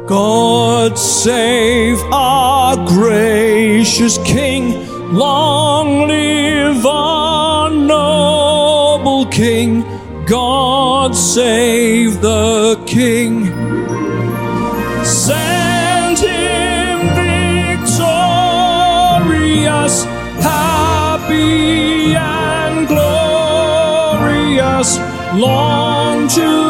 God save our gracious King. Long live our noble King. God save the King. Send him victorious, happy and glorious, long to